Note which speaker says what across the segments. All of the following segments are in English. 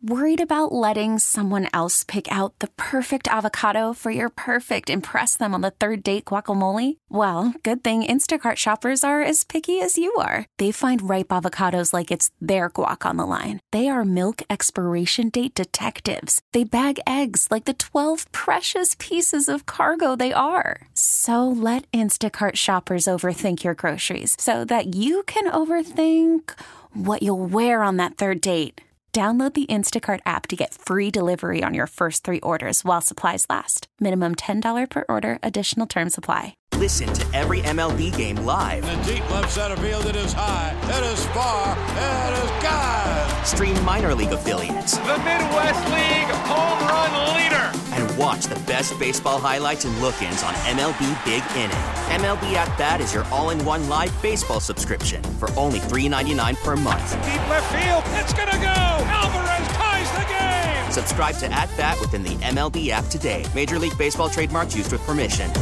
Speaker 1: Worried about letting someone else pick out the perfect avocado for your perfect impress them on the third date guacamole? Well, good thing Instacart shoppers are as picky as you are. They find ripe avocados like it's their guac on the line. They are milk expiration date detectives. They bag eggs like the 12 precious pieces of cargo they are. So let Instacart shoppers overthink your groceries so that you can overthink what you'll wear on that third date. Download the Instacart app to get free delivery on your first 3 orders while supplies last. Minimum $10 per order. Additional terms apply.
Speaker 2: Listen to every MLB game live.
Speaker 3: In the deep left center field, it is high, it is far, it is God.
Speaker 2: Stream minor league affiliates.
Speaker 4: The Midwest League home run leader.
Speaker 2: And watch the best baseball highlights and look-ins on MLB Big Inning. MLB At Bat is your all-in-one live baseball subscription for only $3.99 per month.
Speaker 4: Deep left field, it's gonna go. Alvarez ties the game.
Speaker 2: Subscribe to At Bat within the MLB app today. Major League Baseball trademarks used with permission.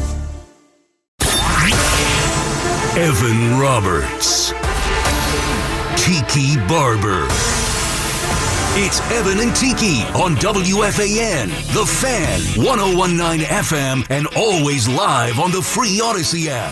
Speaker 5: Evan Roberts. Tiki Barber. It's Evan and Tiki on WFAN, The Fan, 101.9 FM, and always live on the free Odyssey app.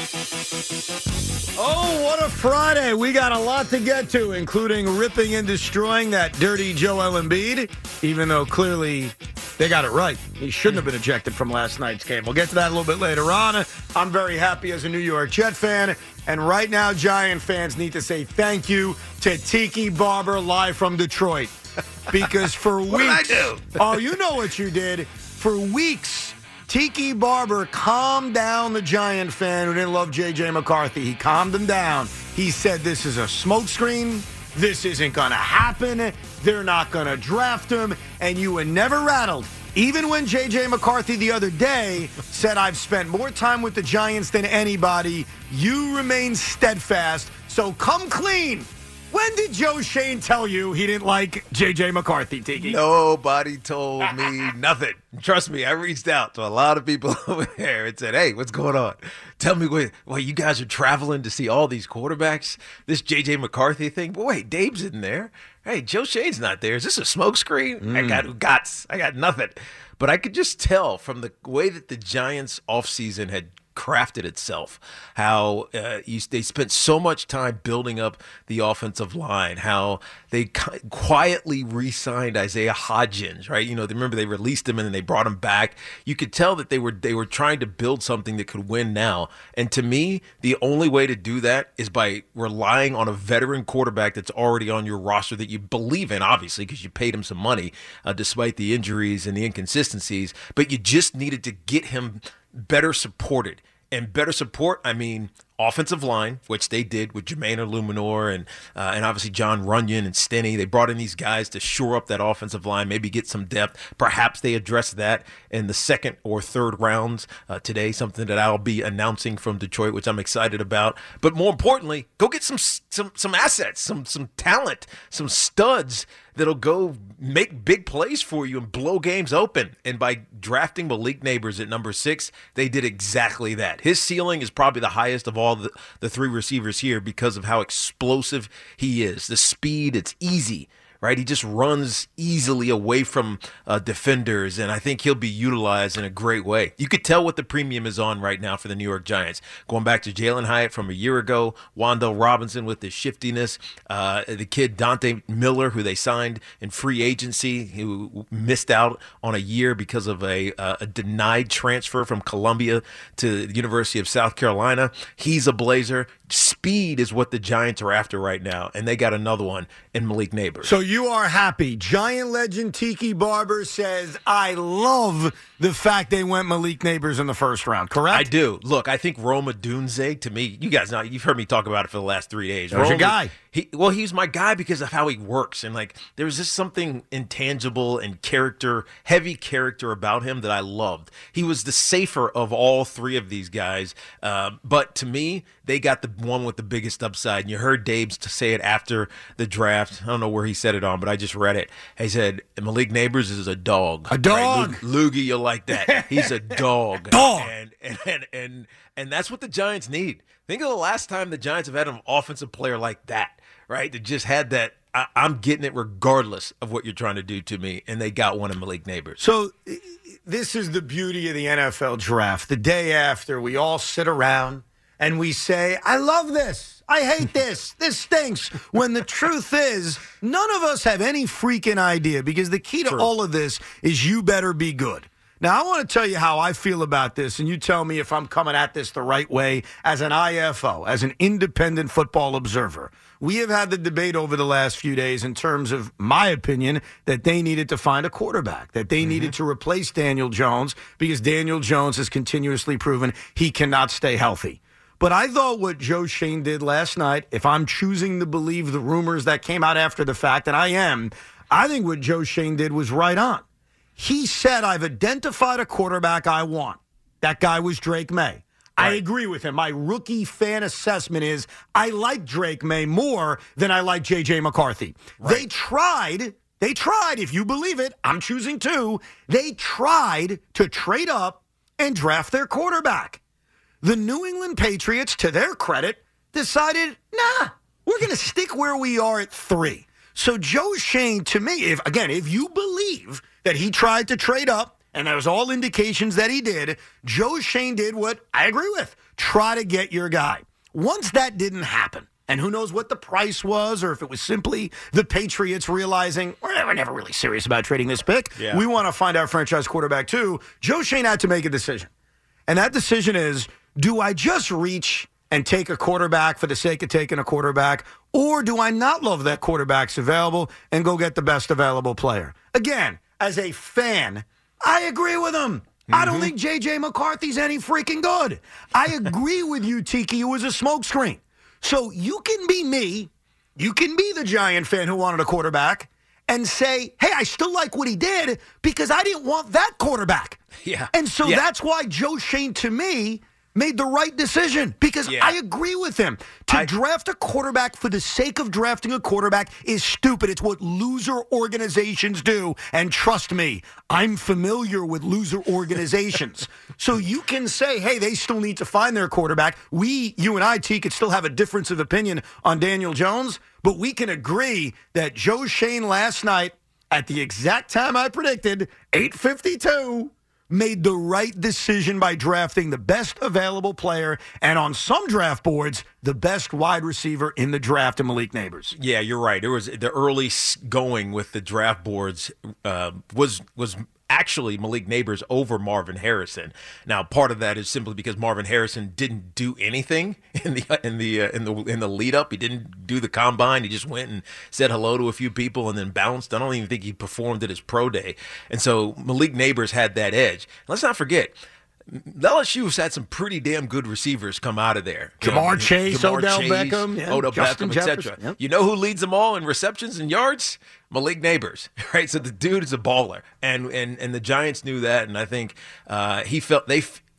Speaker 6: Oh, what a Friday. We got a lot to get to, including ripping and destroying that dirty Joel Embiid, even though clearly they got it right. He shouldn't have been ejected from last night's game. We'll get to that a little bit later on. I'm very happy as a New York Jet fan. And right now, Giant fans need to say thank you to Tiki Barber live from Detroit. Because for weeks...
Speaker 7: What did I do?
Speaker 6: Oh, you know what you did. For weeks, Tiki Barber calmed down the Giant fan who didn't love J.J. McCarthy. He calmed him down. He said this is a smokescreen. This isn't going to happen. They're not going to draft him. And you were never rattled. Even when J.J. McCarthy the other day said, I've spent more time with the Giants than anybody, you remain steadfast. So come clean. When did Joe Shane tell you he didn't like J.J. McCarthy, Tiki?
Speaker 7: Nobody told me nothing. Trust me, I reached out to a lot of people over there and said, hey, what's going on? Tell me, well, you guys are traveling to see all these quarterbacks, this J.J. McCarthy thing? But wait, Dave's in there. Hey, Joe Shane's not there. Is this a smokescreen? I got nothing. But I could just tell from the way that the Giants offseason had crafted itself, how they spent so much time building up the offensive line, how they quietly re-signed Isaiah Hodgins, right? You know, remember they released him and then they brought him back. You could tell that they were trying to build something that could win now. And to me, the only way to do that is by relying on a veteran quarterback that's already on your roster that you believe in, obviously, because you paid him some money, despite the injuries and the inconsistencies. But you just needed to get him better supported. And better support, I mean offensive line, which they did with Jermaine Illuminor and obviously John Runyon and Stinney. They brought in these guys to shore up that offensive line, maybe get some depth. Perhaps they address that in the second or third rounds today, something that I'll be announcing from Detroit, which I'm excited about. But more importantly, go get some assets, some talent, some studs that'll go make big plays for you and blow games open. And by drafting Malik Nabers at number 6, they did exactly that. His ceiling is probably the highest of all the 3 receivers here because of how explosive he is. The speed, it's easy, right? He just runs easily away from defenders, and I think he'll be utilized in a great way. You could tell what the premium is on right now for the New York Giants. Going back to Jalen Hyatt from a year ago, Wan'Dale Robinson with his shiftiness, the kid Dante Miller, who they signed in free agency, who missed out on a year because of a denied transfer from Columbia to the University of South Carolina. He's a Blazer. Speed is what the Giants are after right now, and they got another one in Malik Nabers.
Speaker 6: So you are happy. Giant legend Tiki Barber says, I love the fact they went Malik Nabers in the first round, correct?
Speaker 7: I do. Look, I think Roma Dunze, to me, you guys know, you've heard me talk about it for the last 3 days.
Speaker 6: That's your guy.
Speaker 7: He's my guy because of how he works. And, there was just something intangible and heavy character about him that I loved. He was the safer of all 3 of these guys. But to me, they got the one with the biggest upside. And you heard Dabes to say it after the draft. I don't know where he said it on, but I just read it. He said, Malik Nabers is a dog.
Speaker 6: A dog.
Speaker 7: Right? Loogie, you'll like that. He's a dog.
Speaker 6: Dog.
Speaker 7: And that's what the Giants need. Think of the last time the Giants have had an offensive player like that, right? That just had that, I'm getting it regardless of what you're trying to do to me, and they got one of Malik Neighbors.
Speaker 6: So this is the beauty of the NFL draft. The day after, we all sit around and we say, I love this. I hate this. This stinks. When the truth is, none of us have any freaking idea, because the key to all of this is you better be good. Now, I want to tell you how I feel about this, and you tell me if I'm coming at this the right way as an IFO, as an independent football observer. We have had the debate over the last few days in terms of my opinion that they needed to find a quarterback, that they needed to replace Daniel Jones, because Daniel Jones has continuously proven he cannot stay healthy. But I thought what Joe Schoen did last night, if I'm choosing to believe the rumors that came out after the fact, and I am, I think what Joe Schoen did was right on. He said, I've identified a quarterback I want. That guy was Drake May. Right. I agree with him. My rookie fan assessment is I like Drake May more than I like J.J. McCarthy. Right. They tried, if you believe it, I'm choosing to, they tried to trade up and draft their quarterback. The New England Patriots, to their credit, decided, nah, we're going to stick where we are at 3. So Joe Schoen, to me, if you believe that he tried to trade up, and there was all indications that he did, Joe Schoen did what I agree with, try to get your guy. Once that didn't happen, and who knows what the price was, or if it was simply the Patriots realizing, we're never really serious about trading this pick. Yeah. We want to find our franchise quarterback too. Joe Schoen had to make a decision. And that decision is, do I just reach and take a quarterback for the sake of taking a quarterback, or do I not love that quarterback's available and go get the best available player? Again, as a fan, I agree with him. I don't think J.J. McCarthy's any freaking good. I agree with you, Tiki. It was a smokescreen. So you can be me. You can be the Giant fan who wanted a quarterback and say, hey, I still like what he did because I didn't want that quarterback. Yeah. And so that's why Joe Schoen, to me, made the right decision, because I agree with him. To draft a quarterback for the sake of drafting a quarterback is stupid. It's what loser organizations do. And trust me, I'm familiar with loser organizations. So you can say, hey, they still need to find their quarterback. You and I, T, could still have a difference of opinion on Daniel Jones, but we can agree that Joe Schoen last night, at the exact time I predicted, 8:52, made the right decision by drafting the best available player, and on some draft boards, the best wide receiver in the draft, in Malik Neighbors.
Speaker 7: Yeah, you're right. It was the early going with the draft boards was actually Malik Neighbors over Marvin Harrison. Now, part of that is simply because Marvin Harrison didn't do anything in the lead up. He didn't do the combine. He just went and said hello to a few people and then bounced. I don't even think he performed at his pro day. And so Malik Neighbors had that edge. Let's not forget, LSU's had some pretty damn good receivers come out of there.
Speaker 6: Jamar Chase, Odell Beckham,
Speaker 7: etc. Yep. You know who leads them all in receptions and yards? Malik Neighbors, right? So the dude is a baller, and the Giants knew that, and I think he felt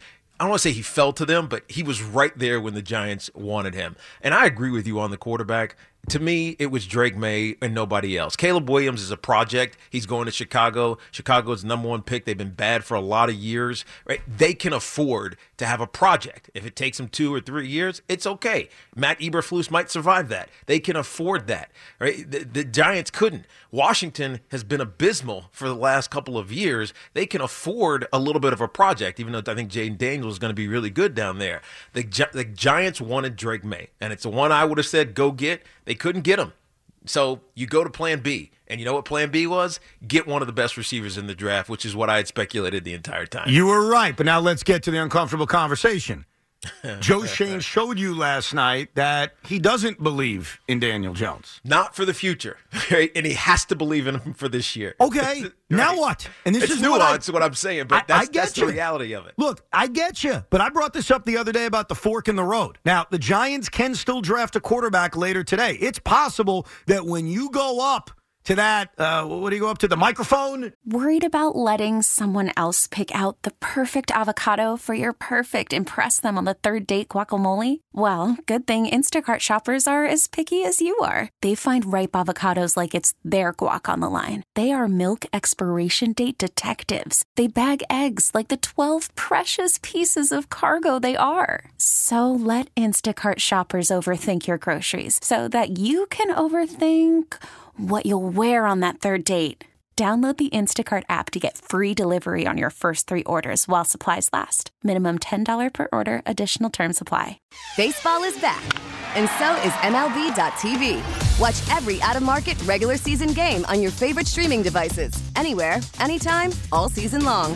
Speaker 7: I don't want to say he fell to them, but he was right there when the Giants wanted him. And I agree with you on the quarterback. To me, it was Drake May and nobody else. Caleb Williams is a project. He's going to Chicago. Chicago's #1 pick. They've been bad for a lot of years. Right? They can afford to have a project. If it takes them 2 or 3 years, it's okay. Matt Eberflus might survive that. They can afford that. Right? The Giants couldn't. Washington has been abysmal for the last couple of years. They can afford a little bit of a project, even though I think Jaden Daniels is going to be really good down there. The Giants wanted Drake May, and it's the one I would have said go get. They couldn't get him. So you go to plan B. And you know what plan B was? Get one of the best receivers in the draft, which is what I had speculated the entire time.
Speaker 6: You were right, but now let's get to the uncomfortable conversation. Joe Schoen showed you last night that he doesn't believe in Daniel Jones.
Speaker 7: Not for the future, right? And he has to believe in him for this year.
Speaker 6: Okay, right? Now what? And this is
Speaker 7: nuance, what I'm saying, but that's the reality of it.
Speaker 6: Look, I get you, but I brought this up the other day about the fork in the road. Now, the Giants can still draft a quarterback later today. It's possible that when you go up to that, what do you go up to, the microphone?
Speaker 1: Worried about letting someone else pick out the perfect avocado for your perfect impress them on the third date guacamole? Well, good thing Instacart shoppers are as picky as you are. They find ripe avocados like it's their guac on the line. They are milk expiration date detectives. They bag eggs like the 12 precious pieces of cargo they are. So let Instacart shoppers overthink your groceries so that you can overthink what you'll wear on that third date. Download the Instacart app to get free delivery on your first 3 orders while supplies last. Minimum $10 per order. Additional terms apply.
Speaker 8: Baseball is back, and so is MLB.tv. Watch every out-of-market regular season game on your favorite streaming devices, anywhere, anytime, all season long.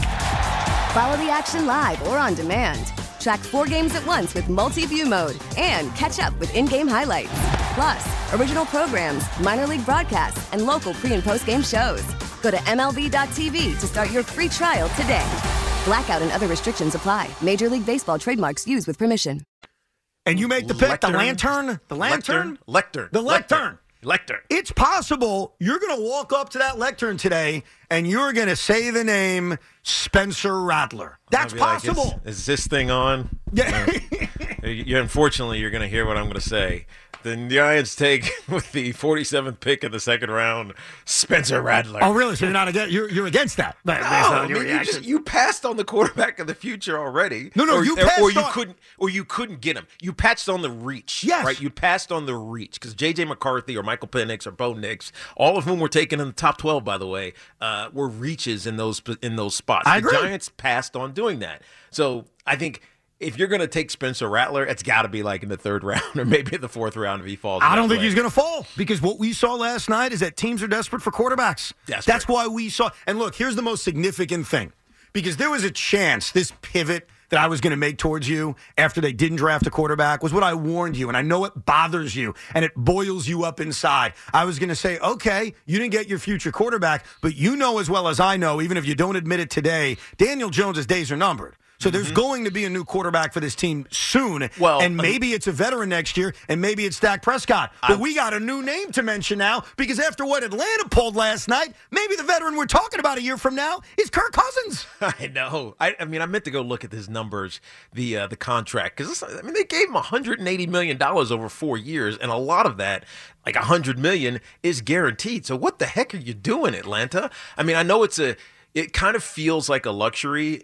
Speaker 8: Follow the action live or on demand. Track 4 games at once with multi-view mode and catch up with in-game highlights. Plus, original programs, minor league broadcasts, and local pre- and post-game shows. Go to MLB.tv to start your free trial today. Blackout and other restrictions apply. Major League Baseball trademarks used with permission.
Speaker 6: And you make the pick, the lantern? The lantern?
Speaker 7: Lectern.
Speaker 6: The lectern.
Speaker 7: Lectern.
Speaker 6: It's possible you're going to walk up to that lectern today and you're going to say the name Spencer Rattler. That's possible.
Speaker 7: Like, is this thing on?
Speaker 6: Yeah.
Speaker 7: Unfortunately, you're going to hear what I'm going to say. The Giants take with the 47th pick of the second round, Spencer Rattler.
Speaker 6: Oh, really? So you're not against? You're against that?
Speaker 7: No, I mean, you passed on the quarterback of the future already.
Speaker 6: No, you passed
Speaker 7: or you couldn't get him. You passed on the reach.
Speaker 6: Yes,
Speaker 7: right. You passed on the reach because J.J. McCarthy or Michael Penix or Bo Nix, all of whom were taken in the top 12, by the way, were reaches in those spots.
Speaker 6: I agree.
Speaker 7: The Giants passed on doing that. So I think, if you're going to take Spencer Rattler, it's got to be like in the 3rd round or maybe the 4th round if he falls.
Speaker 6: I don't think he's going to fall because what we saw last night is that teams are desperate for quarterbacks. That's why we saw. And look, here's the most significant thing, because there was a chance this pivot that I was going to make towards you after they didn't draft a quarterback was what I warned you. And I know it bothers you and it boils you up inside. I was going to say, okay, you didn't get your future quarterback, but you know as well as I know, even if you don't admit it today, Daniel Jones' days are numbered. So there's going to be a new quarterback for this team soon, and maybe it's a veteran next year, and maybe it's Dak Prescott. But we got a new name to mention now, because after what Atlanta pulled last night, maybe the veteran we're talking about a year from now is Kirk Cousins.
Speaker 7: I know. I mean, I meant to go look at his numbers, the contract, because they gave him $180 million over 4 years, and a lot of that, like $100 million, is guaranteed. So what the heck are you doing, Atlanta? I mean, I know it kind of feels like a luxury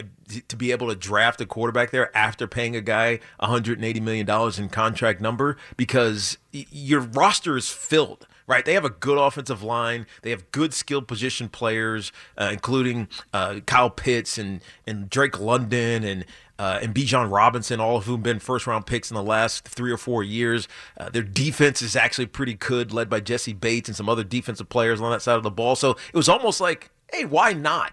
Speaker 7: to be able to draft a quarterback there after paying a guy $180 million in contract number, because your roster is filled, right? They have a good offensive line. They have good skilled position players, including Kyle Pitts and Drake London and Bijan Robinson, all of whom have been first-round picks in the last 3 or 4 years. Their defense is actually pretty good, led by Jesse Bates and some other defensive players on that side of the ball. So it was almost like, hey, why not?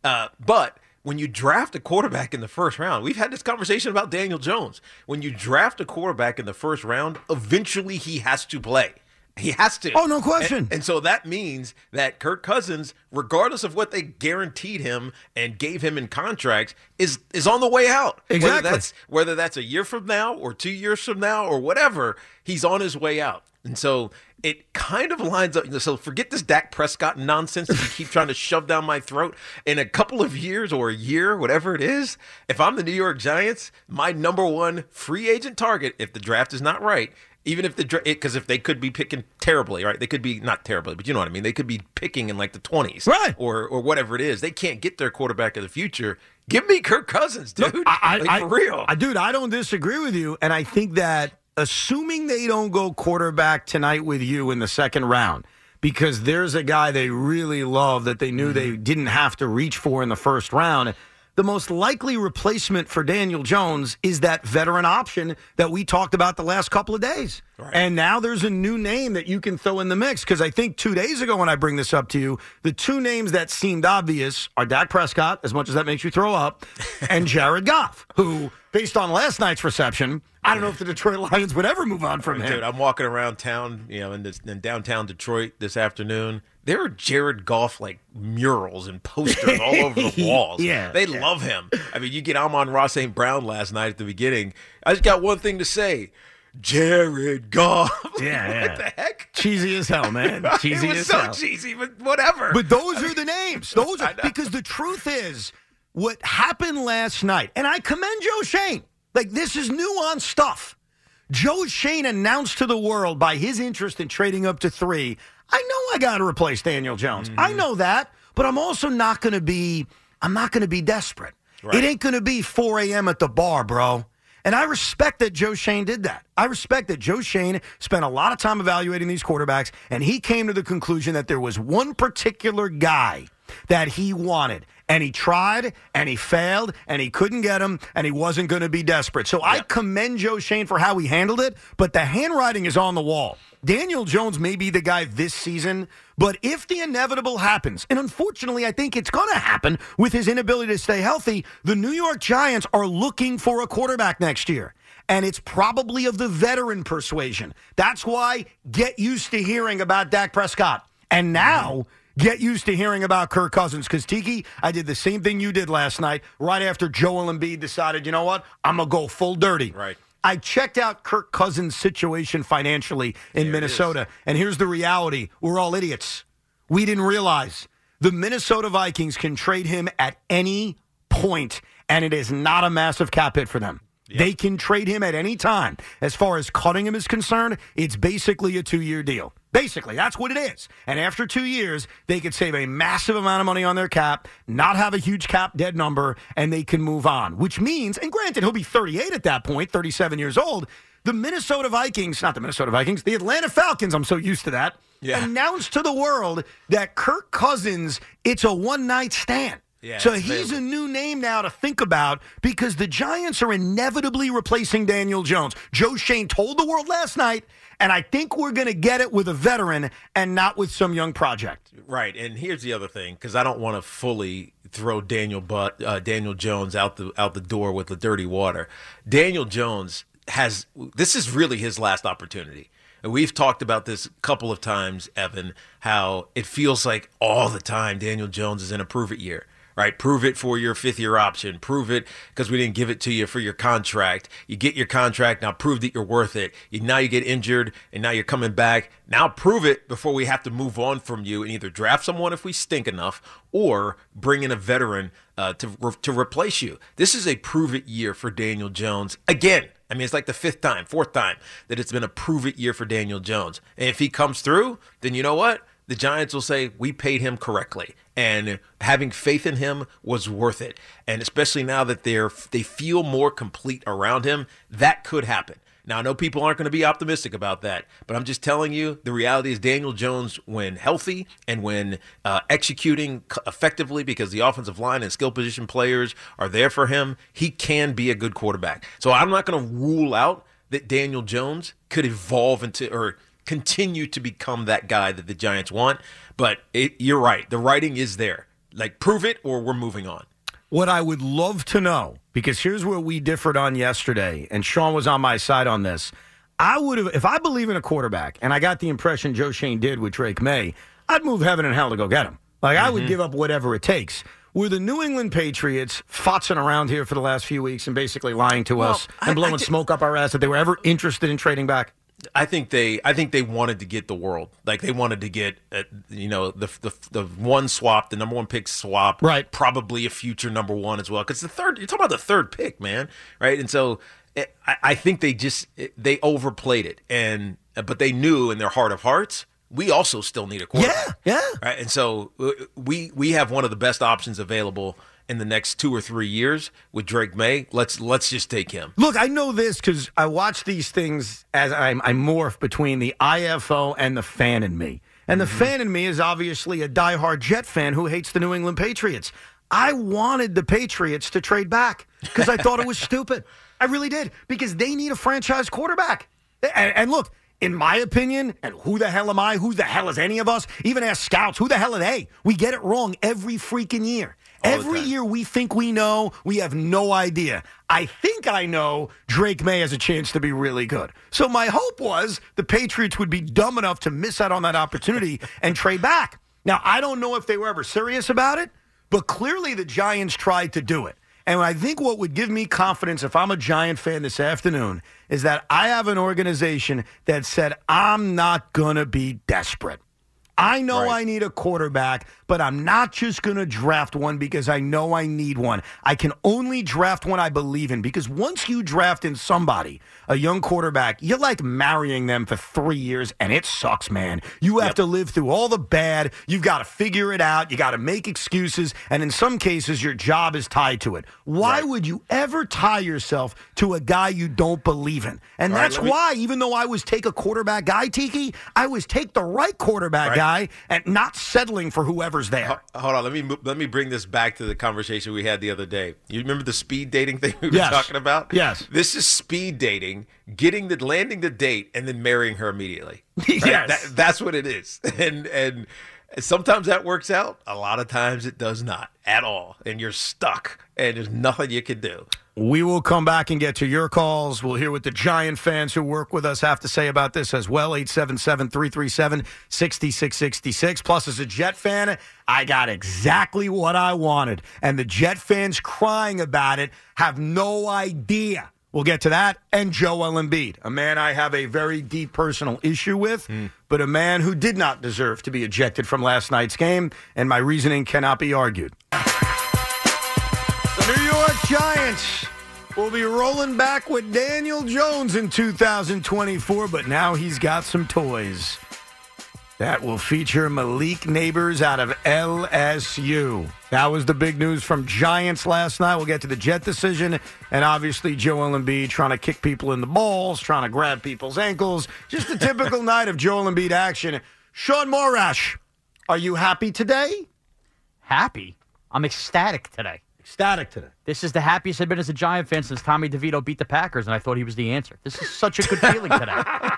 Speaker 7: But when you draft a quarterback in the first round, we've had this conversation about Daniel Jones. When you draft a quarterback in the first round, eventually he has to play. He has to.
Speaker 6: Oh, no question.
Speaker 7: And so that means that Kirk Cousins, regardless of what they guaranteed him and gave him in contracts, is on the way out.
Speaker 6: Exactly.
Speaker 7: Whether that's a year from now or 2 years from now or whatever, he's on his way out. And so it kind of lines up. So forget this Dak Prescott nonsense that you keep trying to shove down my throat. In a couple of years or a year, whatever it is, if I'm the New York Giants, my number one free agent target, if the draft is not right, even if because if they could be picking terribly, right? They could be not terribly, but you know what I mean. They could be picking in like the 20s,
Speaker 6: right?
Speaker 7: Or whatever it is. They can't get their quarterback of the future. Give me Kirk Cousins, dude.
Speaker 6: Look,
Speaker 7: for real,
Speaker 6: dude. I don't disagree with you, and I think that assuming they don't go quarterback tonight with you in the second round, because there's a guy they really love that they knew they didn't have to reach for in the first round. The most likely replacement for Daniel Jones is that veteran option that we talked about the last couple of days. Right. And now there's a new name that you can throw in the mix, because I think 2 days ago when I bring this up to you, the two names that seemed obvious are Dak Prescott, as much as that makes you throw up, and Jared Goff, who, based on last night's reception, I don't know if the Detroit Lions would ever move on from him.
Speaker 7: Dude, I'm walking around town, in downtown Detroit this afternoon. There are Jared Goff murals and posters all over the walls. They love him. I mean, you get Amon-Ra St. Brown last night at the beginning. I just got one thing to say. Jared Goff. What the heck?
Speaker 6: Cheesy as hell, man. Cheesy as hell.
Speaker 7: It was so cheesy, but whatever.
Speaker 6: But those are the names. Those are because the truth is, what happened last night, and I commend Joe Schoen. This is nuanced stuff. Joe Schoen announced to the world by his interest in trading up to 3, I know I got to replace Daniel Jones. I know that, but I'm also not going to be desperate. Right. It ain't going to be 4 a.m. at the bar, bro. And I respect that Joe Schoen did that. I respect that Joe Schoen spent a lot of time evaluating these quarterbacks, and he came to the conclusion that there was one particular guy that he wanted. And he tried, and he failed, and he couldn't get him, and he wasn't going to be desperate. So I commend Joe Schoen for how he handled it, but the handwriting is on the wall. Daniel Jones may be the guy this season, but if the inevitable happens, and unfortunately I think it's going to happen with his inability to stay healthy, the New York Giants are looking for a quarterback next year. And it's probably of the veteran persuasion. That's why get used to hearing about Dak Prescott. And now get used to hearing about Kirk Cousins. Because, Tiki, I did the same thing you did last night right after Joel Embiid decided, you know what, I'm going to go full dirty.
Speaker 7: Right.
Speaker 6: I checked out Kirk Cousins' situation financially in Minnesota. And here's the reality. We're all idiots. We didn't realize the Minnesota Vikings can trade him at any point, and it is not a massive cap hit for them. Yep. They can trade him at any time. As far as cutting him is concerned, it's basically a 2-year deal. Basically, that's what it is. And after 2 years, they could save a massive amount of money on their cap, not have a huge cap dead number, and they can move on. Which means, and granted, he'll be 38 at that point, 37 years old, the Minnesota Vikings, not the Minnesota Vikings, the Atlanta Falcons, I'm so used to that, announced to the world that Kirk Cousins, it's a one-night stand.
Speaker 7: Yeah,
Speaker 6: so he's a new name now to think about because the Giants are inevitably replacing Daniel Jones. Joe Schoen told the world last night, and I think we're going to get it with a veteran and not with some young project.
Speaker 7: Right, and here's the other thing, because I don't want to fully throw Daniel Jones out the door with the dirty water. Daniel Jones this is really his last opportunity. And we've talked about this a couple of times, Evan, how it feels like all the time Daniel Jones is in a prove-it year. Right, prove it for your 5th-year option. Prove it because we didn't give it to you for your contract. You get your contract, now prove that you're worth it. Now you get injured, and now you're coming back. Now prove it before we have to move on from you and either draft someone if we stink enough or bring in a veteran to replace you. This is a prove-it year for Daniel Jones. Again, I mean, it's like the 4th time that it's been a prove-it year for Daniel Jones. And if he comes through, then you know what? The Giants will say, we paid him correctly. And having faith in him was worth it. And especially now that they feel more complete around him, that could happen. Now, I know people aren't going to be optimistic about that, but I'm just telling you, the reality is Daniel Jones, when healthy and when executing effectively because the offensive line and skill position players are there for him, he can be a good quarterback. So I'm not going to rule out that Daniel Jones could evolve into or continue to become that guy that the Giants want. But you're right. The writing is there. Like, prove it or we're moving on.
Speaker 6: What I would love to know, because here's where we differed on yesterday, and Sean was on my side on this. I would have, if I believe in a quarterback, and I got the impression Joe Schoen did with Drake May, I'd move heaven and hell to go get him. Like, I would give up whatever it takes. Were the New England Patriots fotzing around here for the last few weeks and basically lying to us and blowing smoke up our ass that they were ever interested in trading back?
Speaker 7: I think they wanted to get the world. Like, they wanted to get the one swap, the number one pick swap,
Speaker 6: right?
Speaker 7: Probably a future number one as well. Because you're talking about the 3rd pick, man, right? And so I think they overplayed it, but they knew in their heart of hearts we also still need a quarterback.
Speaker 6: Yeah.
Speaker 7: Right, and so we have one of the best options available in the next 2 or 3 years with Drake May. Let's just take him.
Speaker 6: Look, I know this because I watch these things as I morph between the IFO and the fan in me. And the fan in me is obviously a diehard Jet fan who hates the New England Patriots. I wanted the Patriots to trade back because I thought it was stupid. I really did, because they need a franchise quarterback. And look, in my opinion, and who the hell am I? Who the hell is any of us? Even as scouts, who the hell are they? We get it wrong every freaking year. Every year we think we know, we have no idea. I think I know Drake May has a chance to be really good. So my hope was the Patriots would be dumb enough to miss out on that opportunity and trade back. Now, I don't know if they were ever serious about it, but clearly the Giants tried to do it. And I think what would give me confidence if I'm a Giant fan this afternoon is that I have an organization that said, I'm not going to be desperate. I know I need a quarterback, but I'm not just going to draft one because I know I need one. I can only draft one I believe in, because once you draft in somebody, a young quarterback, you're like marrying them for 3 years, and it sucks, man. You have to live through all the bad. You've got to figure it out. You got to make excuses, and in some cases, your job is tied to it. Why would you ever tie yourself to a guy you don't believe in? And that's why, even though I was take a quarterback guy, Tiki, I was take the right quarterback guy and not settling for whoever's there.
Speaker 7: Hold on, let me bring this back to the conversation we had the other day. You remember the speed dating thing we were talking about?
Speaker 6: Yes.
Speaker 7: This is speed dating, landing the date, and then marrying her immediately.
Speaker 6: Yes.
Speaker 7: That's what it is. And sometimes that works out. A lot of times it does not at all. And you're stuck, and there's nothing you can do.
Speaker 6: We will come back and get to your calls. We'll hear what the Giant fans who work with us have to say about this as well. 877-337-6666. Plus, as a Jet fan, I got exactly what I wanted. And the Jet fans crying about it have no idea. We'll get to that. And Joel Embiid, a man I have a very deep personal issue with, but a man who did not deserve to be ejected from last night's game. And my reasoning cannot be argued. The New York Giants will be rolling back with Daniel Jones in 2024, but now he's got some toys. That will feature Malik Neighbors out of LSU. That was the big news from Giants last night. We'll get to the Jet decision, and obviously Joel Embiid trying to kick people in the balls, trying to grab people's ankles. Just a typical night of Joel Embiid action. Sean Morash, are you happy today?
Speaker 9: Happy? I'm ecstatic today.
Speaker 6: Ecstatic today.
Speaker 9: This is the happiest I've been as a Giant fan since Tommy DeVito beat the Packers, and I thought he was the answer. This is such a good feeling today.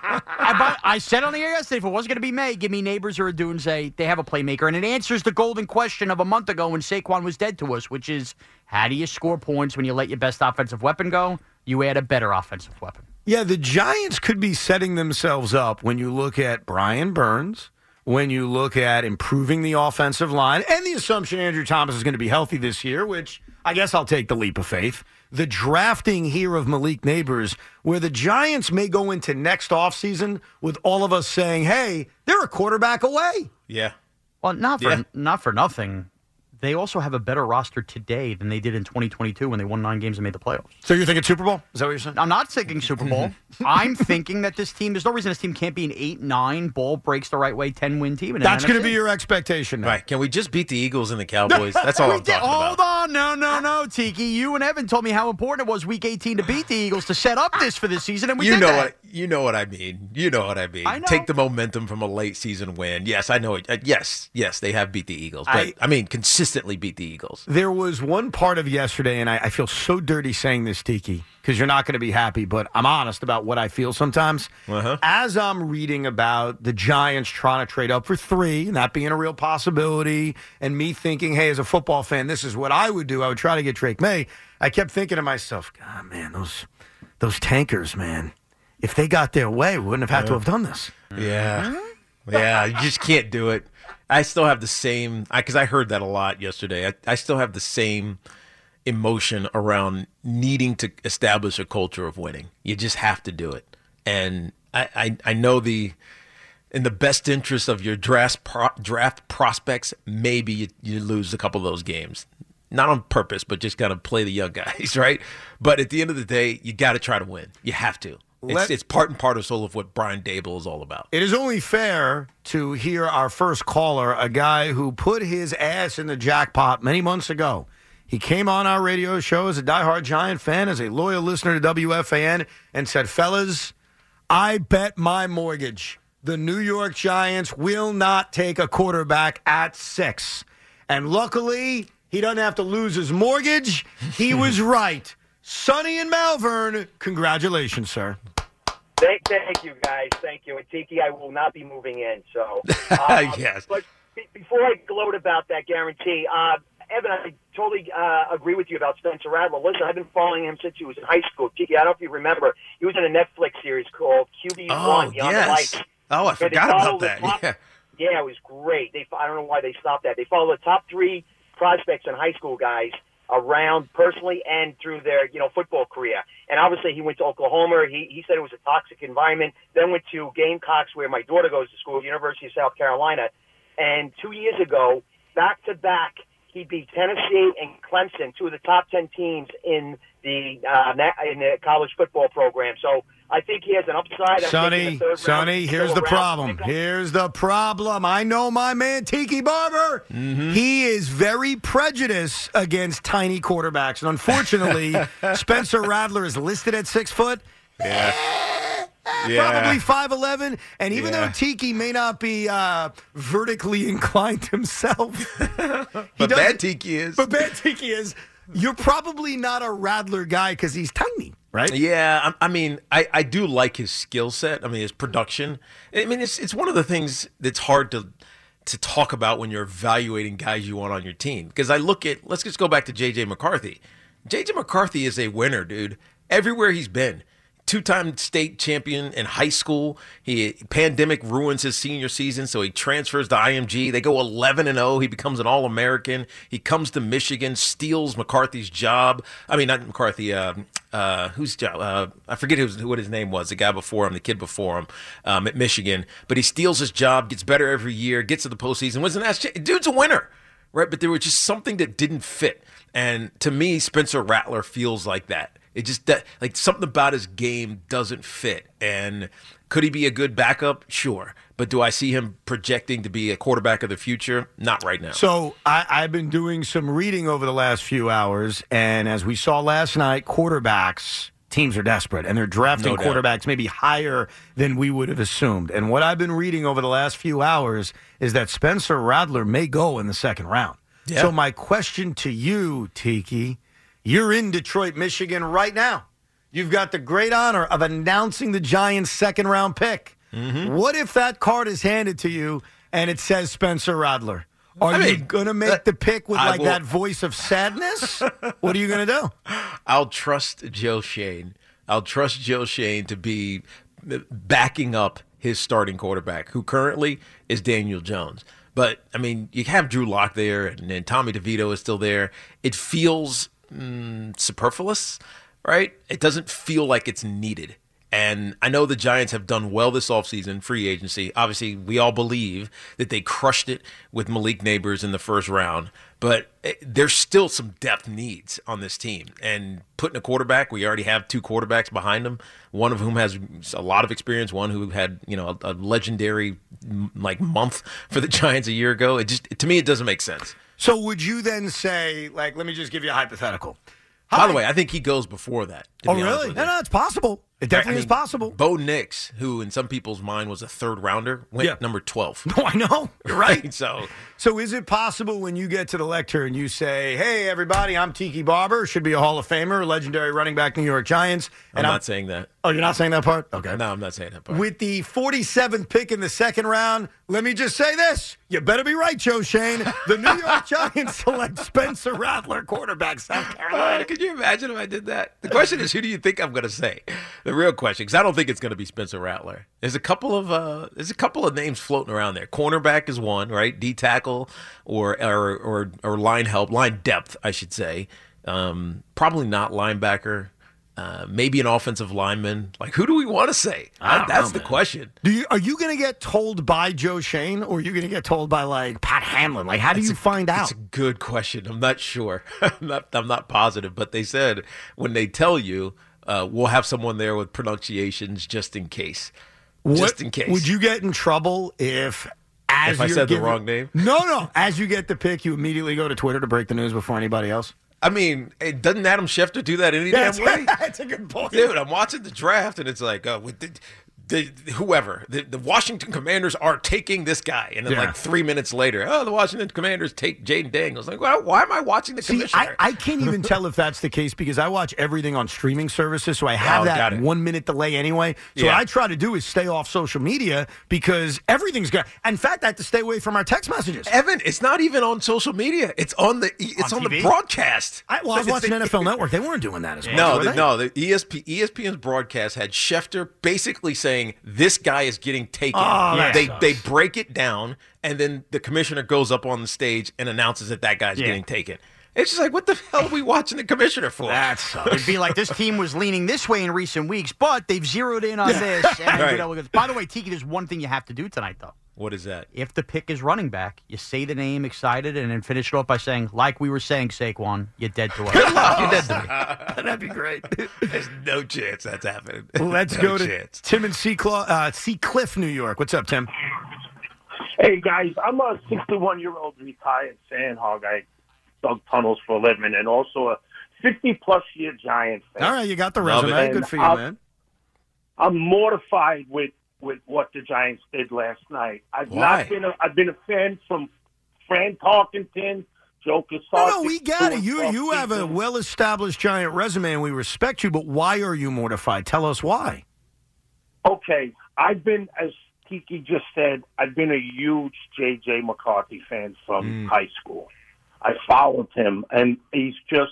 Speaker 9: I said on the air yesterday, if it wasn't going to be May, give me Neighbors or Odunze. They have a playmaker, and it answers the golden question of a month ago when Saquon was dead to us, which is, how do you score points when you let your best offensive weapon go? You add a better offensive weapon.
Speaker 6: Yeah, the Giants could be setting themselves up when you look at Brian Burns, when you look at improving the offensive line, and the assumption Andrew Thomas is going to be healthy this year, which I guess I'll take the leap of faith. The drafting here of Malik Neighbors, where the Giants may go into next offseason with all of us saying, hey, they're a quarterback away.
Speaker 7: Yeah.
Speaker 9: Well, not for nothing. They also have a better roster today than they did in 2022 when they won 9 games and made the playoffs.
Speaker 6: So you're thinking Super Bowl? Is that what you're saying?
Speaker 9: I'm not thinking Super Bowl. I'm thinking that this team, there's no reason this team can't be an 8-9, ball breaks the right way, 10-win team.
Speaker 6: That's going to be your expectation now.
Speaker 7: Right. Can we just beat the Eagles and the Cowboys? That's all I'm talking about.
Speaker 9: Hold on. No, Tiki. You and Evan told me how important it was Week 18 to beat the Eagles to set up this for this season, and we did that.
Speaker 7: You know what I mean.
Speaker 9: I know.
Speaker 7: Take the momentum from a late season win. Yes, I know it. Yes, they have beat the Eagles. But, consistently beat the Eagles.
Speaker 6: There was one part of yesterday, and I feel so dirty saying this, Tiki, because you're not going to be happy, but I'm honest about what I feel sometimes. As I'm reading about the Giants trying to trade up for 3, and that being a real possibility, and me thinking, hey, as a football fan, this is what I would do. I would try to get Drake May. I kept thinking to myself, God, man, those tankers, man, if they got their way, we wouldn't have had to have done this.
Speaker 7: Yeah, you just can't do it. I still have the same, because I heard that a lot yesterday. I still have the same emotion around needing to establish a culture of winning. You just have to do it. And I know in the best interest of your draft prospects, maybe you lose a couple of those games. Not on purpose, but just got to play the young guys, right? But at the end of the day, you got to try to win. You have to. It's part and parcel of what Brian Daboll is all about.
Speaker 6: It is only fair to hear our first caller, a guy who put his ass in the jackpot many months ago. He came on our radio show as a diehard Giant fan, as a loyal listener to WFAN, and said, fellas, I bet my mortgage the New York Giants will not take a quarterback at 6. And luckily, he doesn't have to lose his mortgage. He was right. Sonny in Malvern, congratulations, sir.
Speaker 10: Thank you, guys. Thank you. And Tiki, I will not be moving in. So,
Speaker 7: yes.
Speaker 10: But before I gloat about that guarantee, Evan, I totally agree with you about Spencer Rattler. Listen, I've been following him since he was in high school. Tiki, I don't know if you remember, he was in a Netflix series called QB1 Beyond the Lights.
Speaker 7: Oh, I forgot about that.
Speaker 10: Yeah, it was great. I don't know why they stopped that. They follow the top 3 prospects in high school guys around personally and through their, football career. And obviously he went to Oklahoma. He said it was a toxic environment. Then went to Gamecocks, where my daughter goes to school, University of South Carolina. And 2 years ago, back-to-back, he beat Tennessee and Clemson, two of the top 10 teams in the college football program. So I think he has an upside.
Speaker 6: Sonny, here's the problem. Here's the problem. I know my man Tiki Barber. Mm-hmm. He is very prejudiced against tiny quarterbacks. And unfortunately, Spencer Rattler is listed at 6 foot.
Speaker 7: Yeah.
Speaker 6: Probably 5'11", and even though Tiki may not be vertically inclined himself,
Speaker 7: but Bad Tiki is.
Speaker 6: You're probably not a Rattler guy because he's tiny, right?
Speaker 7: Yeah, I mean, I do like his skill set. I mean, his production. I mean, it's one of the things that's hard to talk about when you're evaluating guys you want on your team. Because let's just go back to J.J. McCarthy. J.J. McCarthy is a winner, dude. Everywhere he's been. 2-time state champion in high school. Pandemic ruins his senior season, so he transfers to IMG. They go 11-0. He becomes an All-American. He comes to Michigan, steals McCarthy's job. I mean, not McCarthy. Whose job? I forget what his name was. The guy before him, the kid before him, at Michigan. But he steals his job, gets better every year, gets to the postseason, wins the national. Dude's a winner, right? But there was just something that didn't fit, and to me, Spencer Rattler feels like that. It just like something about his game doesn't fit. And could he be a good backup? Sure. But do I see him projecting to be a quarterback of the future? Not right now.
Speaker 6: So I've been doing some reading over the last few hours, and as we saw last night, teams are desperate, and they're drafting quarterbacks maybe higher than we would have assumed. And what I've been reading over the last few hours is that Spencer Rattler may go in the second round. Yeah. So my question to you, Tiki, you're in Detroit, Michigan right now. You've got the great honor of announcing the Giants' second-round pick. Mm-hmm. What if that card is handed to you and it says Spencer Rattler? Are you going to make the pick with that voice of sadness? What are you going to do?
Speaker 7: I'll trust Joe Shane. I'll trust Joe Shane to be backing up his starting quarterback, who currently is Daniel Jones. But, I mean, you have Drew Lock there, and then Tommy DeVito is still there. It feels superfluous, right? It doesn't feel like it's needed. And I know the Giants have done well this offseason, free agency. Obviously, we all believe that they crushed it with Malik Neighbors in the first round. But there's still some depth needs on this team. And putting a quarterback, we already have 2 quarterbacks behind him, one of whom has a lot of experience, one who had, a legendary month for the Giants a year ago. To me, it doesn't make sense.
Speaker 6: So would you then say, let me just give you a hypothetical.
Speaker 7: By the way, I think he goes before that.
Speaker 6: Oh, really? No, it's possible. It definitely is possible.
Speaker 7: Bo Nix, who in some people's mind was a third rounder, went number 12.
Speaker 6: No, I know. You're right.
Speaker 7: So
Speaker 6: is it possible when you get to the lectern, you say, hey, everybody, I'm Tiki Barber, should be a Hall of Famer, legendary running back, New York Giants.
Speaker 7: And I'm not saying that.
Speaker 6: Oh, you're not saying that part? Okay.
Speaker 7: No, I'm not saying that part.
Speaker 6: With the 47th pick in the second round, let me just say this. You better be right, Joe Shane. The New York Giants select Spencer Rattler, quarterback, South Carolina.
Speaker 7: Could you imagine if I did that? The question is, who do you think I'm going to say? The real question, because I don't think it's going to be Spencer Rattler. There's a couple of names floating around there. Cornerback is one, right? D tackle or line depth, I should say. Probably not linebacker. Maybe an offensive lineman. Who do we want to say? That's the question.
Speaker 6: Are you going to get told by Joe Shane, or are you going to get told by Pat Hamlin? How do you find out?
Speaker 7: That's a good question. I'm not sure. I'm not positive. But they said when they tell you, we'll have someone there with pronunciations just in case. Just in case.
Speaker 6: Would you get in trouble if
Speaker 7: I said the wrong name?
Speaker 6: No. As you get the pick, you immediately go to Twitter to break the news before anybody else?
Speaker 7: I mean, doesn't Adam Schefter do that any damn way?
Speaker 6: That's a good point.
Speaker 7: Dude, I'm watching the draft, and it's whoever, the Washington Commanders are taking this guy. And then 3 minutes later, the Washington Commanders take Jaden Daniels. Well, why am I watching the commissioner?
Speaker 6: I can't even tell if that's the case because I watch everything on streaming services, so I have that 1 minute delay anyway. So what I try to do is stay off social media because everything's good. In fact, I have to stay away from our text messages.
Speaker 7: Evan, it's not even on social media. It's on the the broadcast.
Speaker 6: I was watching NFL Network. They weren't doing that as much.
Speaker 7: The ESPN's broadcast had Schefter basically saying, this guy is getting taken. They break it down, and then the commissioner goes up on the stage and announces that guy's getting taken. It's just like, what the hell are we watching the commissioner for?
Speaker 6: That sucks.
Speaker 9: It'd be like this team was leaning this way in recent weeks, but they've zeroed in on this. And,
Speaker 7: Right.
Speaker 9: By the way, Tiki, there's one thing you have to do tonight, though.
Speaker 7: What is that?
Speaker 9: If the pick is running back, you say the name excited and then finish it off by saying, like we were saying, Saquon, you're dead to us.
Speaker 7: You're dead to me.
Speaker 6: That'd be great.
Speaker 7: There's no chance that's happening.
Speaker 6: Let's
Speaker 7: No
Speaker 6: go to
Speaker 7: chance.
Speaker 6: Tim in Seacliff, New York. What's up, Tim?
Speaker 11: Hey, guys, I'm a 61-year-old retired sandhog. I dug tunnels for a living and also a 50-plus year Giant fan.
Speaker 6: All right, you got the
Speaker 7: Love
Speaker 6: resume.
Speaker 11: it.
Speaker 6: Good for you, man.
Speaker 11: I'm mortified with what the Giants did last night. I've been a fan from Fran Tarkenton, Joe Casardi.
Speaker 6: No, we got it. You have a well-established Giant resume, and we respect you, but why are you mortified? Tell us why.
Speaker 11: Okay, I've been, as Tiki just said, I've been a huge J.J. McCarthy fan from high school. I followed him, and he's just,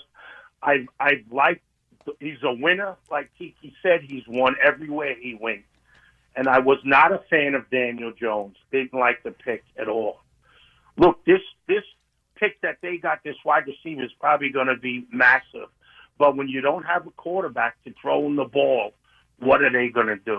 Speaker 11: he's a winner. Like Tiki said, he's won everywhere he went. And I was not a fan of Daniel Jones. Didn't like the pick at all. Look, this pick that they got, this wide receiver, is probably going to be massive. But when you don't have a quarterback to throw in the ball, what are they going to do?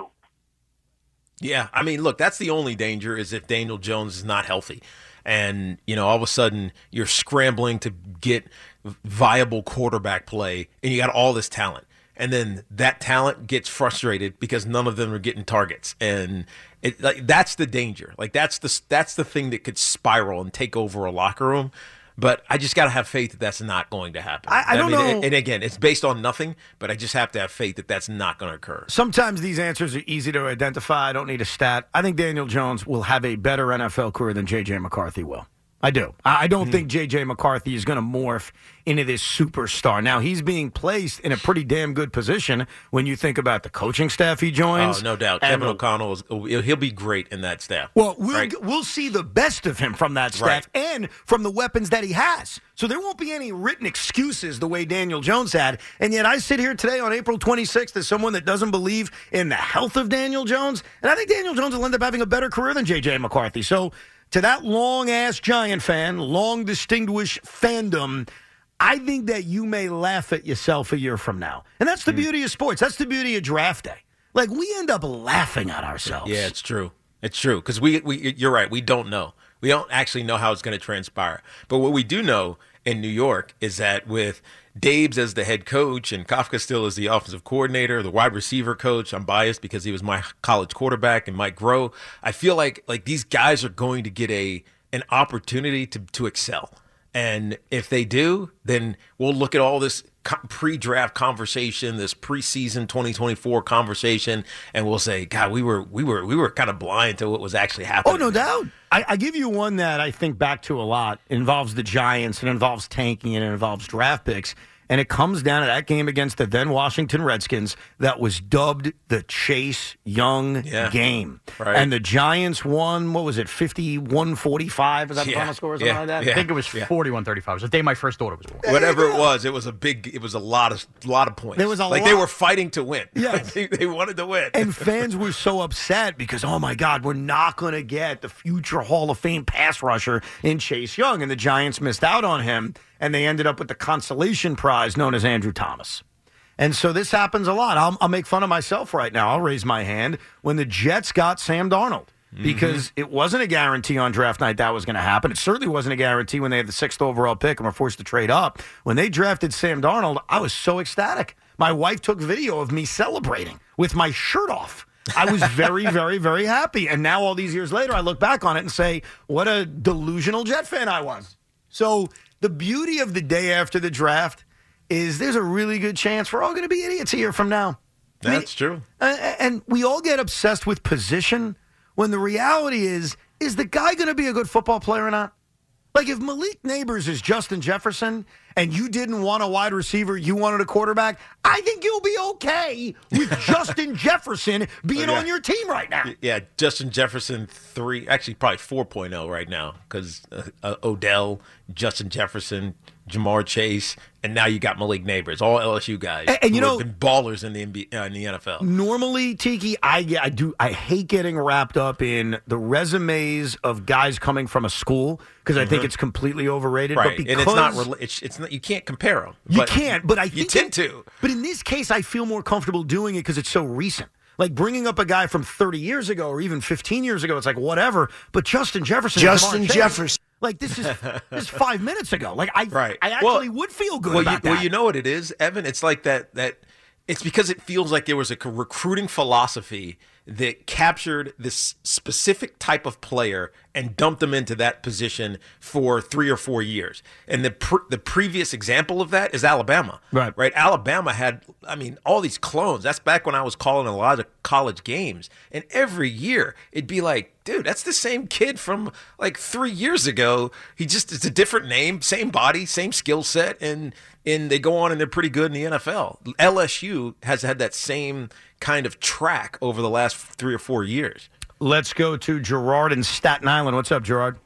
Speaker 7: Yeah, I mean, look, that's the only danger is if Daniel Jones is not healthy. And, all of a sudden you're scrambling to get viable quarterback play, and you got all this talent. And then that talent gets frustrated because none of them are getting targets, and that's the danger. Like that's the thing that could spiral and take over a locker room. But I just got to have faith that that's not going to happen.
Speaker 6: I don't know.
Speaker 7: And again, it's based on nothing, but I just have to have faith that that's not going to occur.
Speaker 6: Sometimes these answers are easy to identify. I don't need a stat. I think Daniel Jones will have a better NFL career than J.J. McCarthy will. I do. I don't think J.J. McCarthy is going to morph into this superstar. Now, he's being placed in a pretty damn good position when you think about the coaching staff he joins.
Speaker 7: Oh, no doubt. Kevin O'Connell, he'll be great in that staff.
Speaker 6: Well, we'll see the best of him from that staff and from the weapons that he has. So there won't be any written excuses the way Daniel Jones had. And yet I sit here today on April 26th as someone that doesn't believe in the health of Daniel Jones. And I think Daniel Jones will end up having a better career than J.J. McCarthy. So to that long-ass Giant fan, long distinguished fandom, I think that you may laugh at yourself a year from now. And that's the beauty of sports. That's the beauty of draft day. Like, we end up laughing at ourselves.
Speaker 7: Yeah, it's true. It's true. Because you're right. We don't know. We don't actually know how it's going to transpire. But what we do know in New York is that with Dabes as the head coach and Kafka still as the offensive coordinator, the wide receiver coach, I'm biased because he was my college quarterback, and Mike Groh, I feel like these guys are going to get an opportunity to excel. And if they do, then we'll look at all this pre-draft conversation, this preseason 2024 conversation, and we'll say, God, we were kind of blind to what was actually happening.
Speaker 6: Oh, no doubt. I give you one that I think back to a lot. It involves the Giants, it involves tanking, and it involves draft picks. And it comes down to that game against the then Washington Redskins that was dubbed the Chase Young game.
Speaker 7: Right.
Speaker 6: And the Giants won, 51-45? Is that the final score or something like that?
Speaker 9: I think it was 41-35. It was the day my first daughter was born.
Speaker 7: Whatever it was a lot of points.
Speaker 6: There was a lot.
Speaker 7: They were fighting to win.
Speaker 6: Yes.
Speaker 7: They wanted to win.
Speaker 6: And fans were so upset because, oh my God, we're not going to get the future Hall of Fame pass rusher in Chase Young. And the Giants missed out on him. And they ended up with the consolation prize known as Andrew Thomas. And so this happens a lot. I'll make fun of myself right now. I'll raise my hand when the Jets got Sam Darnold because it wasn't a guarantee on draft night that was going to happen. It certainly wasn't a guarantee when they had the 6th overall pick and were forced to trade up. When they drafted Sam Darnold, I was so ecstatic. My wife took video of me celebrating with my shirt off. I was very, very, very happy. And now all these years later, I look back on it and say, what a delusional Jet fan I was. So the beauty of the day after the draft is there's a really good chance we're all going to be idiots a year from now.
Speaker 7: That's true.
Speaker 6: And we all get obsessed with position when the reality is the guy going to be a good football player or not? Like if Malik Neighbors is Justin Jefferson and you didn't want a wide receiver, you wanted a quarterback, I think you'll be okay with Justin Jefferson being on your team right now.
Speaker 7: Yeah, Justin Jefferson 3, actually probably 4.0 right now because Odell, Justin Jefferson, Jamar Chase, and now you got Malik Neighbors, all LSU guys.
Speaker 6: And you know,
Speaker 7: have been ballers in the NFL.
Speaker 6: Normally, Tiki, I hate getting wrapped up in the resumes of guys coming from a school because I think it's completely overrated.
Speaker 7: Right,
Speaker 6: but because,
Speaker 7: and it's not you can't compare them.
Speaker 6: You can't, but I think
Speaker 7: you tend to.
Speaker 6: But in this case, I feel more comfortable doing it because it's so recent. Like bringing up a guy from 30 years ago or even 15 years ago, it's like whatever. But Justin Jefferson. Like this is 5 minutes ago. Like I actually would feel good about that.
Speaker 7: Well, you know what it is, Evan? It's like that it's because it feels like there was a recruiting philosophy that captured this specific type of player and dumped them into that position for 3 or 4 years. And the previous example of that is Alabama. Right? Alabama had, all these clones. That's back when I was calling a lot of college games. And every year it'd be like, dude, that's the same kid from like 3 years ago. It's a different name, same body, same skill set, and they go on and they're pretty good in the NFL. LSU has had that same kind of track over the last 3 or 4 years.
Speaker 6: Let's go to Gerard in Staten Island. What's up, Gerard?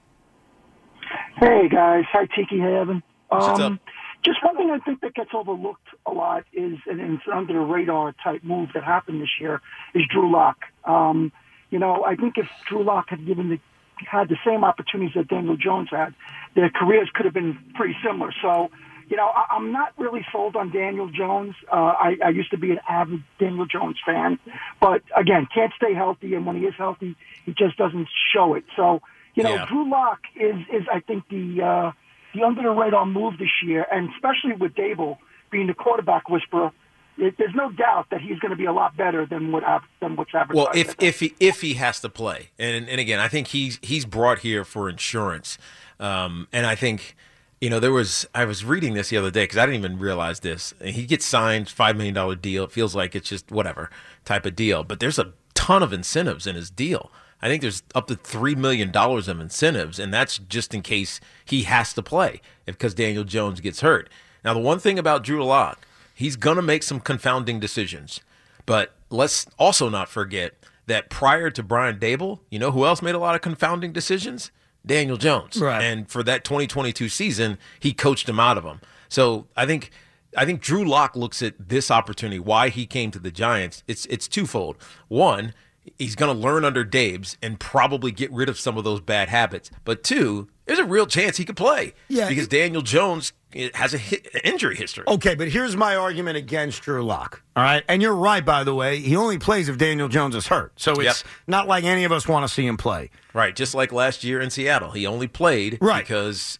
Speaker 12: Hey, guys. Hi, Tiki. Hey, Evan.
Speaker 7: What's up?
Speaker 12: Just one thing I think that gets overlooked a lot is, and it's under the radar type move that happened this year, is Drew Lock. I think if Drew Lock had had the same opportunities that Daniel Jones had, their careers could have been pretty similar. So, I'm not really sold on Daniel Jones. I used to be an avid Daniel Jones fan, but again, can't stay healthy, and when he is healthy, he just doesn't show it. So, Drew Lock is I think the under the radar move this year, and especially with Dable being the quarterback whisperer. There's no doubt that he's going to be a lot better than what's advertised.
Speaker 7: Well, if he has to play, and again, I think he's brought here for insurance, and I think. I was reading this the other day because I didn't even realize this. He gets signed, $5 million deal. It feels like it's just whatever type of deal. But there's a ton of incentives in his deal. I think there's up to $3 million of incentives, and that's just in case he has to play because Daniel Jones gets hurt. Now, the one thing about Drew Lock, he's going to make some confounding decisions. But let's also not forget that prior to Brian Dable, you know who else made a lot of confounding decisions? Daniel Jones.
Speaker 6: Right.
Speaker 7: And for that 2022 season, he coached him out of them. So I think Drew Lock looks at this opportunity, why he came to the Giants. It's twofold. One, he's going to learn under Dabes and probably get rid of some of those bad habits. But two, there's a real chance he could play.
Speaker 6: Yeah.
Speaker 7: Because Daniel Jones has an injury history.
Speaker 6: Okay, but here's my argument against Drew Lock. All right, and you're right, by the way. He only plays if Daniel Jones is hurt, so it's not like any of us want to see him play.
Speaker 7: Right, just like last year in Seattle, he only played because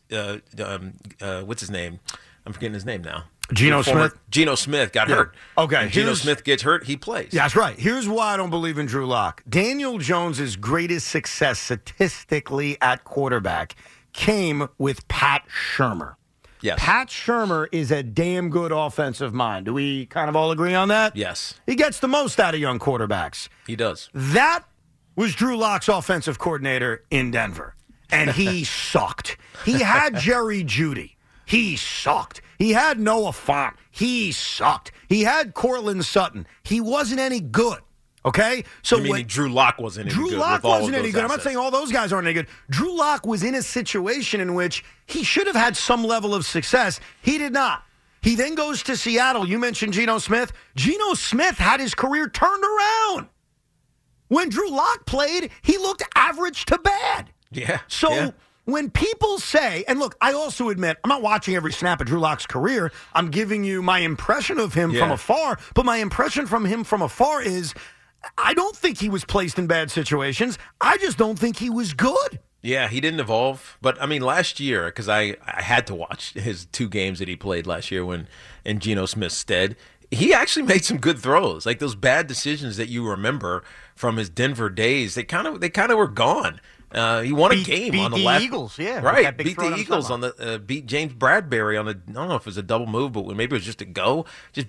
Speaker 7: what's his name? I'm forgetting his name now.
Speaker 6: Geno
Speaker 7: Smith got hurt.
Speaker 6: Okay,
Speaker 7: Geno Smith gets hurt, he plays.
Speaker 6: Yeah, that's right. Here's why I don't believe in Drew Lock. Daniel Jones's greatest success statistically at quarterback came with Pat Shurmur.
Speaker 7: Yes.
Speaker 6: Pat Shurmur is a damn good offensive mind. Do we kind of all agree on that?
Speaker 7: Yes.
Speaker 6: He gets the most out of young quarterbacks.
Speaker 7: He does.
Speaker 6: That was Drew Lock's offensive coordinator in Denver, and he sucked. He had Jerry Jeudy. He sucked. He had Noah Fant. He sucked. He had Cortland Sutton. He wasn't any good. Okay?
Speaker 7: So Drew Lock wasn't any good.
Speaker 6: Drew Lock wasn't any good. I'm not saying all those guys aren't any good. Drew Lock was in a situation in which he should have had some level of success. He did not. He then goes to Seattle. You mentioned Geno Smith. Geno Smith had his career turned around. When Drew Lock played, he looked average to bad.
Speaker 7: Yeah.
Speaker 6: So when people say, and look, I also admit, I'm not watching every snap of Drew Lock's career. I'm giving you my impression of him from afar. But my impression from him from afar is, I don't think he was placed in bad situations. I just don't think he was good.
Speaker 7: Yeah, he didn't evolve. But, last year, because I had to watch his 2 games that he played last year when in Geno Smith's stead, he actually made some good throws. Like those bad decisions that you remember from his Denver days, they kind of were gone. He won a game on the last
Speaker 9: Eagles,
Speaker 7: right. Beat the Eagles on the beat James Bradbury on the. I don't know if it was a double move, but maybe it was just a go.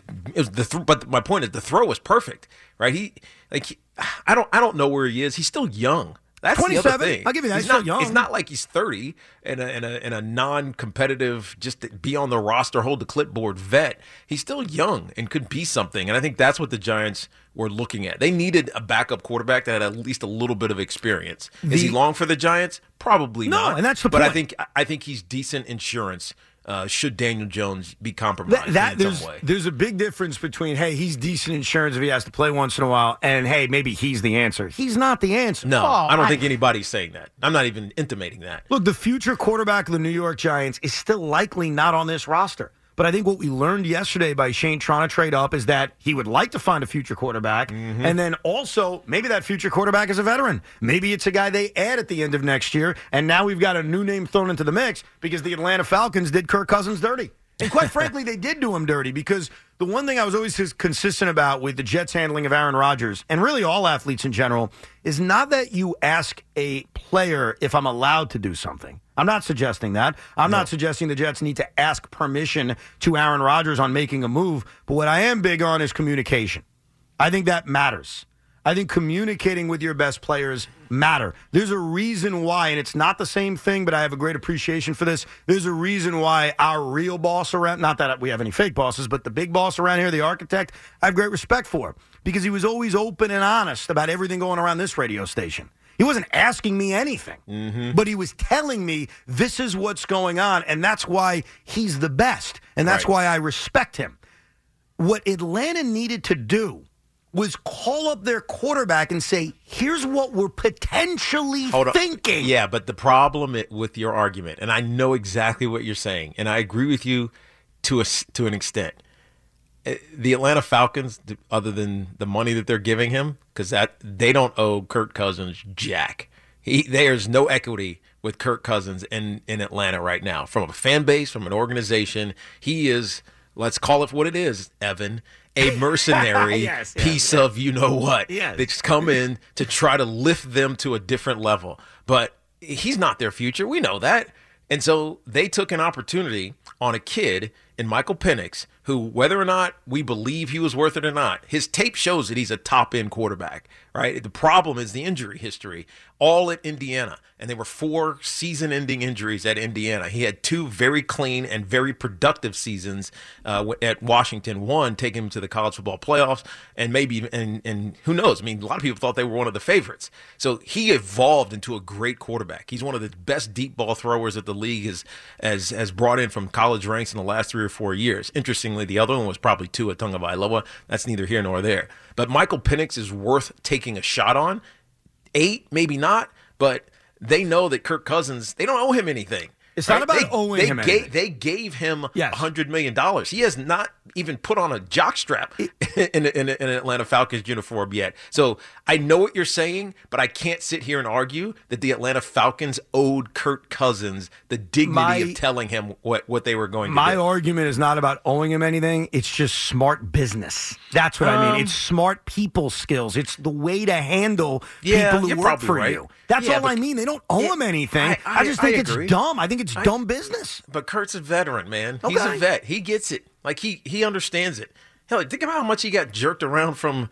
Speaker 7: But my point is the throw was perfect, right? I don't know where he is. He's still young. That's
Speaker 6: 27.
Speaker 7: The other thing.
Speaker 6: I'll give you that.
Speaker 7: He's
Speaker 6: still young.
Speaker 7: It's not like he's 30 and a non-competitive, just be on the roster, hold the clipboard vet. He's still young and could be something. And I think that's what the Giants were looking at. They needed a backup quarterback that had at least a little bit of experience. Is he long for the Giants? Probably not.
Speaker 6: No, and that's the
Speaker 7: point.
Speaker 6: But
Speaker 7: I think he's decent insurance. Should Daniel Jones be compromised in some way?
Speaker 6: There's a big difference between, hey, he's decent insurance if he has to play once in a while, and, hey, maybe he's the answer. He's not the answer.
Speaker 7: No, I don't think anybody's saying that. I'm not even intimating that.
Speaker 6: Look, the future quarterback of the New York Giants is still likely not on this roster. But I think what we learned yesterday by Shane trying to trade up is that he would like to find a future quarterback. Mm-hmm. And then also, maybe that future quarterback is a veteran. Maybe it's a guy they add at the end of next year. And now we've got a new name thrown into the mix because the Atlanta Falcons did Kirk Cousins dirty. And quite frankly, they did do him dirty because the one thing I was always consistent about with the Jets' handling of Aaron Rodgers, and really all athletes in general, is not that you ask a player if I'm allowed to do something. I'm not suggesting that. I'm not suggesting the Jets need to ask permission to Aaron Rodgers on making a move. But what I am big on is communication. I think that matters. I think communicating with your best players matter. There's a reason why, and it's not the same thing, but I have a great appreciation for this. There's a reason why our real boss around, not that we have any fake bosses, but the big boss around here, the architect, I have great respect for because he was always open and honest about everything going around this radio station. He wasn't asking me anything, but he was telling me this is what's going on, and that's why he's the best, and that's why I respect him. What Atlanta needed to do was call up their quarterback and say, here's what we're potentially thinking.
Speaker 7: Yeah, but the problem with your argument, and I know exactly what you're saying, and I agree with you to an extent. The Atlanta Falcons, other than the money that they're giving him, because that they don't owe Kirk Cousins jack. There's no equity with Kirk Cousins in Atlanta right now. From a fan base, from an organization, he is, let's call it what it is, Evan, a mercenary piece of you-know-what that's come in to try to lift them to a different level. But he's not their future. We know that. And so they took an opportunity on a kid in Michael Penix, who, whether or not we believe he was worth it or not, his tape shows that he's a top-end quarterback, right? The problem is the injury history, all at Indiana. And there were 4 season-ending injuries at Indiana. He had 2 very clean and very productive seasons at Washington. One taking him to the college football playoffs, and maybe and who knows? I mean, a lot of people thought they were one of the favorites. So he evolved into a great quarterback. He's one of the best deep ball throwers that the league has brought in from college ranks in the last 3 or 4 years. Interestingly, the other one was probably Tua Tagovailoa. That's neither here nor there. But Michael Penix is worth taking a shot on. 8, maybe not, but they know that Kirk Cousins, they don't owe him anything.
Speaker 6: It's not about owing him anything.
Speaker 7: They gave him $100 million. He has not even put on a jockstrap in an Atlanta Falcons uniform yet. So I know what you're saying, but I can't sit here and argue that the Atlanta Falcons owed Kirk Cousins the dignity of telling him what they were going to do.
Speaker 6: My argument is not about owing him anything. It's just smart business. That's what I mean. It's smart people skills. It's the way to handle people who work for you. That's all I mean. They don't owe him anything. I just think it's dumb. I think it's dumb business.
Speaker 7: But Kurt's a veteran, man. Okay. He's a vet. He gets it. Like he understands it. Hell, think about how much he got jerked around from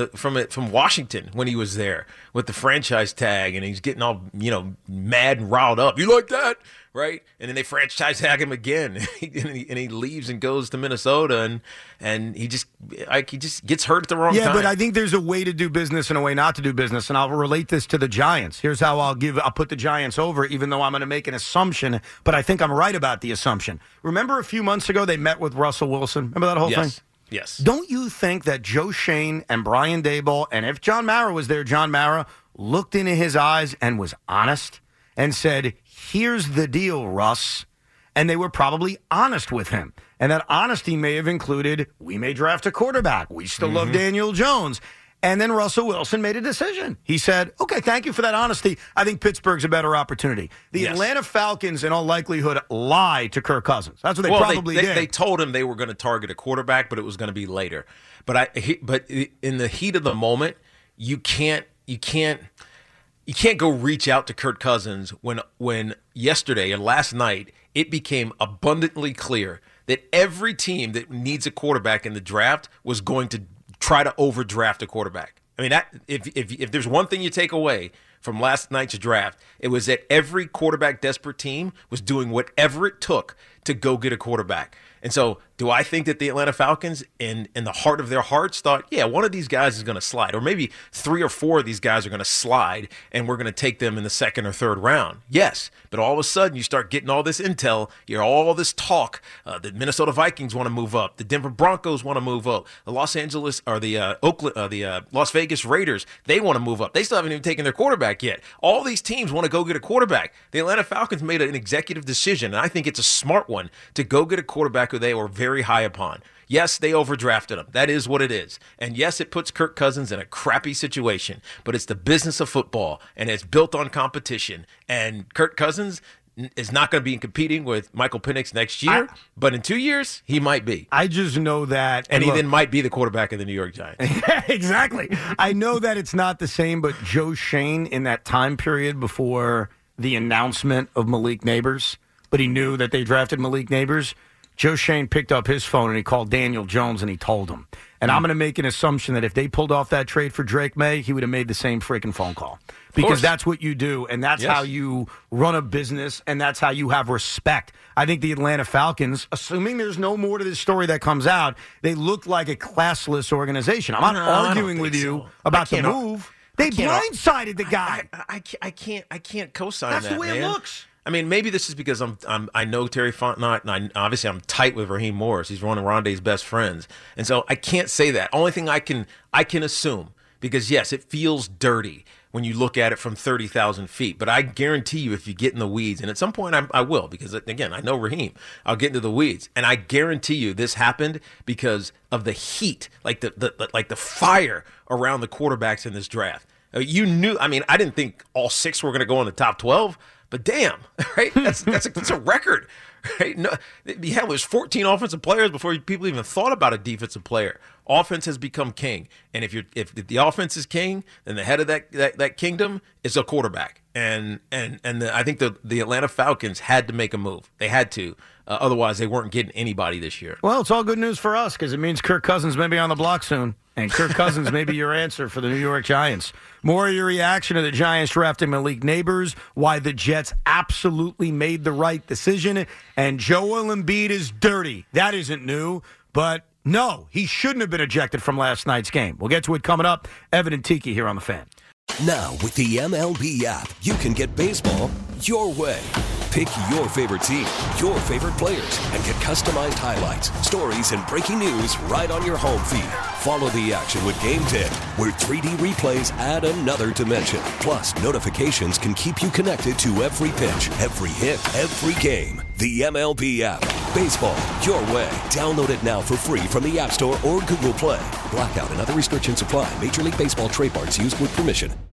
Speaker 7: Washington when he was there with the franchise tag, and he's getting all mad and riled up. You like that, right? And then they franchise tag him again, and he leaves and goes to Minnesota, and he just gets hurt at the wrong time.
Speaker 6: Yeah, but I think there's a way to do business and a way not to do business, and I'll relate this to the Giants. Here's how I'll put the Giants over, even though I'm going to make an assumption, but I think I'm right about the assumption. Remember a few months ago they met with Russell Wilson? Remember that whole thing?
Speaker 7: Yes.
Speaker 6: Don't you think that Joe Schoen and Brian Daboll, and if John Mara was there, John Mara looked into his eyes and was honest and said, here's the deal, Russ. And they were probably honest with him. And that honesty may have included, we may draft a quarterback. We still love Daniel Jones. And then Russell Wilson made a decision. He said, okay, thank you for that honesty. I think Pittsburgh's a better opportunity. The Atlanta Falcons, in all likelihood, lied to Kirk Cousins. That's what they probably did.
Speaker 7: They told him they were going to target a quarterback, but it was going to be later. But in the heat of the moment, you can't go reach out to Kirk Cousins when yesterday and last night it became abundantly clear that every team that needs a quarterback in the draft was going to try to overdraft a quarterback. I mean, if there's one thing you take away from last night's draft, it was that every quarterback desperate team was doing whatever it took to go get a quarterback. And so do I think that the Atlanta Falcons, in the heart of their hearts, thought, yeah, one of these guys is going to slide, or maybe 3 or 4 of these guys are going to slide, and we're going to take them in the 2nd or 3rd round? Yes, but all of a sudden you start getting all this intel, you hear all this talk. The Minnesota Vikings want to move up, the Denver Broncos want to move up, the Las Vegas Raiders, they want to move up. They still haven't even taken their quarterback yet. All these teams want to go get a quarterback. The Atlanta Falcons made an executive decision, and I think it's a smart one, to go get a quarterback who they were very high upon. Yes, they overdrafted him. That is what it is. And yes, it puts Kirk Cousins in a crappy situation, but it's the business of football, and it's built on competition. And Kirk Cousins is not going to be competing with Michael Penix next year, but in 2 years, he might be.
Speaker 6: I just know that.
Speaker 7: And he then might be the quarterback of the New York Giants.
Speaker 6: Exactly. I know that it's not the same, but Joe Shane, in that time period before the announcement of Malik Nabers, but he knew that they drafted Malik Nabers, Joe Shane picked up his phone and he called Daniel Jones and he told him. And I'm going to make an assumption that if they pulled off that trade for Drake May, he would have made the same freaking phone call. Because that's what you do, and that's how you run a business, and that's how you have respect. I think the Atlanta Falcons, assuming there's no more to this story that comes out, they look like a classless organization. I'm not arguing with you about the move. They blindsided the guy.
Speaker 7: I can't co-sign that,
Speaker 6: That's the way it looks.
Speaker 7: I mean, maybe this is because I know Terry Fontenot, and obviously I'm tight with Raheem Morris. He's one of Rondé's best friends, and so I can't say that. Only thing I can assume, because yes, it feels dirty when you look at it from 30,000 feet. But I guarantee you, if you get in the weeds, and at some point I will, because again, I know Raheem, I'll get into the weeds, and I guarantee you this happened because of the heat, like the fire around the quarterbacks in this draft. You knew. I mean, I didn't think all 6 were going to go in the top 12. But damn, right? That's a record, right? No, there's 14 offensive players before people even thought about a defensive player. Offense has become king, and if the offense is king, then the head of that kingdom is a quarterback. And I think the Atlanta Falcons had to make a move. They had to. Otherwise, they weren't getting anybody this year.
Speaker 6: Well, it's all good news for us because it means Kirk Cousins may be on the block soon. And Kirk Cousins may be your answer for the New York Giants. More of your reaction to the Giants drafting Malik Nabers, why the Jets absolutely made the right decision, and Joel Embiid is dirty. That isn't new, but no, he shouldn't have been ejected from last night's game. We'll get to it coming up. Evan and Tiki here on The Fan.
Speaker 5: Now, with the MLB app, you can get baseball your way. Pick your favorite team, your favorite players, and get customized highlights, stories, and breaking news right on your home feed. Follow the action with Game Day, where 3D replays add another dimension. Plus, notifications can keep you connected to every pitch, every hit, every game. The MLB app. Baseball your way. Download it now for free from the App Store or Google Play. Blackout and other restrictions apply. Major League Baseball trademarks used with permission.